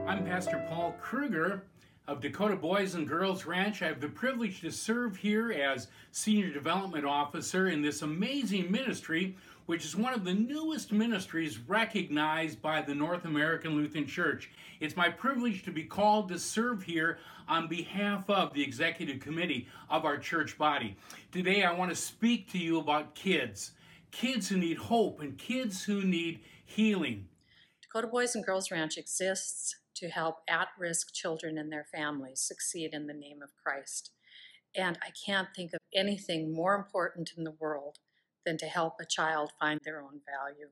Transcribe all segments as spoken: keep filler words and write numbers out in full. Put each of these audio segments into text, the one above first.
I'm Pastor Paul Kruger of Dakota Boys and Girls Ranch. I have the privilege to serve here as Senior Development Officer in this amazing ministry, which is one of the newest ministries recognized by the North American Lutheran Church. It's my privilege to be called to serve here on behalf of the Executive Committee of our church body. Today I want to speak to you about kids, kids who need hope and kids who need healing. Dakota Boys and Girls Ranch exists to help at-risk children and their families succeed in the name of Christ. And I can't think of anything more important in the world than to help a child find their own value.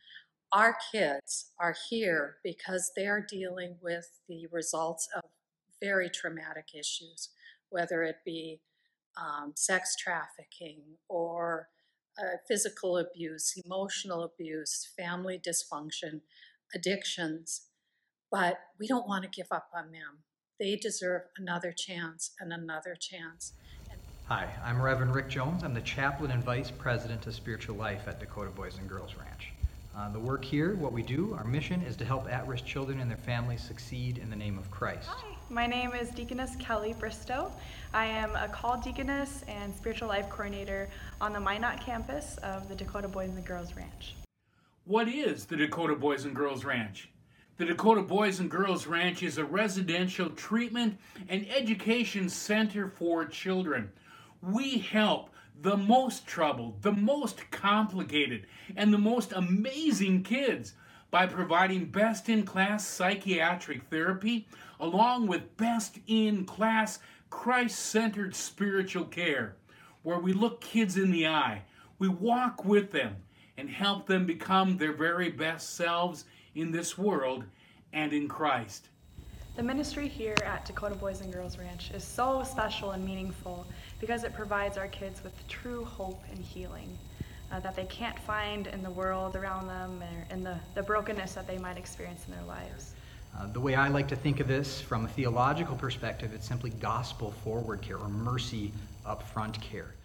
Our kids are here because they're dealing with the results of very traumatic issues, whether it be um, sex trafficking or uh, physical abuse, emotional abuse, family dysfunction, addictions. But we don't want to give up on them. They deserve another chance and another chance. Hi, I'm Reverend Rick Jones. I'm the chaplain and vice president of Spiritual Life at Dakota Boys and Girls Ranch. Uh, the work here, what we do, our mission is to help at-risk children and their families succeed in the name of Christ. Hi, my name is Deaconess Kelly Bristow. I am a called deaconess and spiritual life coordinator on the Minot campus of the Dakota Boys and Girls Ranch. What is the Dakota Boys and Girls Ranch? The Dakota Boys and Girls Ranch is a residential treatment and education center for children. We help the most troubled, the most complicated, and the most amazing kids by providing best-in-class psychiatric therapy along with best-in-class Christ-centered spiritual care, where we look kids in the eye, we walk with them, and help them become their very best selves in this world and in Christ. The ministry here at Dakota Boys and Girls Ranch is so special and meaningful because it provides our kids with true hope and healing uh, that they can't find in the world around them or in the, the brokenness that they might experience in their lives. Uh, the way I like to think of this from a theological perspective, it's simply gospel-forward care or mercy upfront care.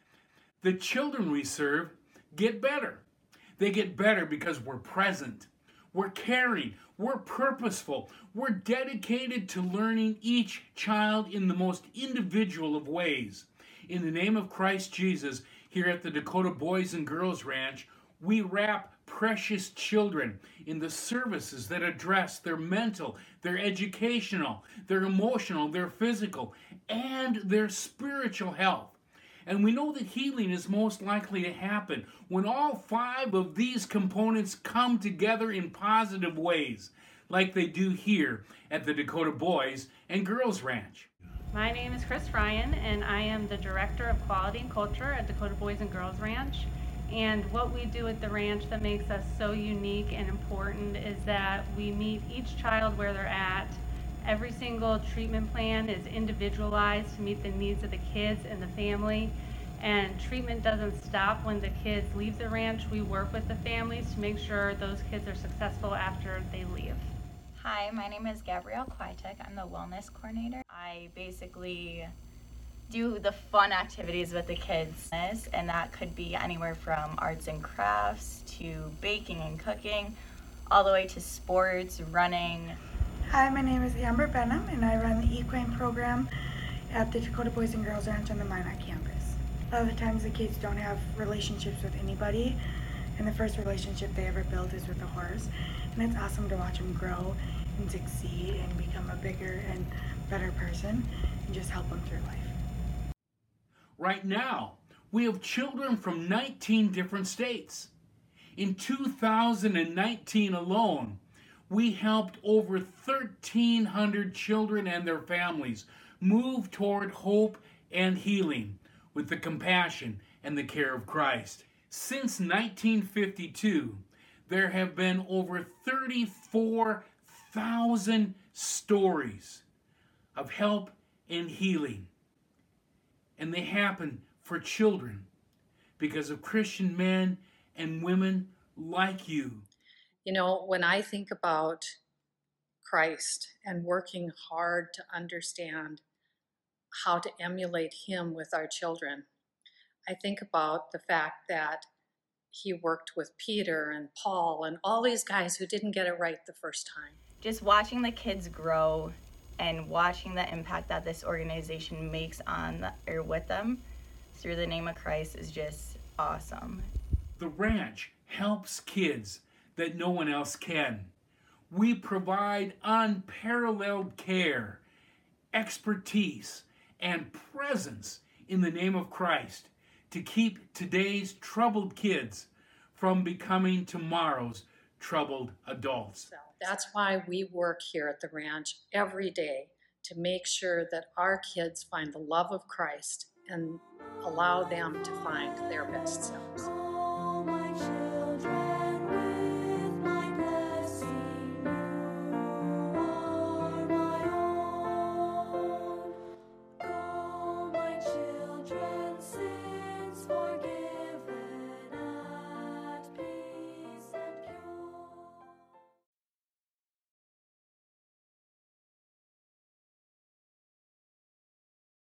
The children we serve get better. They get better because we're present, we're caring, we're purposeful, we're dedicated to learning each child in the most individual of ways. In the name of Christ Jesus, here at the Dakota Boys and Girls Ranch, we wrap precious children in the services that address their mental, their educational, their emotional, their physical, and their spiritual health. And we know that healing is most likely to happen when all five of these components come together in positive ways, like they do here at the Dakota Boys and Girls Ranch. My name is Chris Ryan, and I am the Director of Quality and Culture at Dakota Boys and Girls Ranch. And what we do at the ranch that makes us so unique and important is that we meet each child where they're at. Every single treatment plan is individualized to meet the needs of the kids and the family. And treatment doesn't stop when the kids leave the ranch. We work with the families to make sure those kids are successful after they leave. Hi, my name is Gabrielle Kwiatek. I'm the wellness coordinator. I basically do the fun activities with the kids, and that could be anywhere from arts and crafts to baking and cooking, all the way to sports, running. Hi, my name is Amber Benham, and I run the equine program at the Dakota Boys and Girls Ranch on the Minot campus. A lot of the times the kids don't have relationships with anybody, and the first relationship they ever build is with a horse. And it's awesome to watch them grow and succeed and become a bigger and better person and just help them through life. Right now, we have children from nineteen different states. In two thousand nineteen alone, we helped over thirteen hundred children and their families move toward hope and healing with the compassion and the care of Christ. Since nineteen fifty-two, there have been over thirty-four thousand stories of help and healing. And they happen for children because of Christian men and women like you. You know, when I think about Christ and working hard to understand how to emulate him with our children, I think about the fact that he worked with Peter and Paul and all these guys who didn't get it right the first time. Just watching the kids grow and watching the impact that this organization makes on the, or with them through the name of Christ is just awesome. The ranch helps kids that no one else can. We provide unparalleled care, expertise, and presence in the name of Christ to keep today's troubled kids from becoming tomorrow's troubled adults. So that's why we work here at the ranch every day to make sure that our kids find the love of Christ and allow them to find their best selves.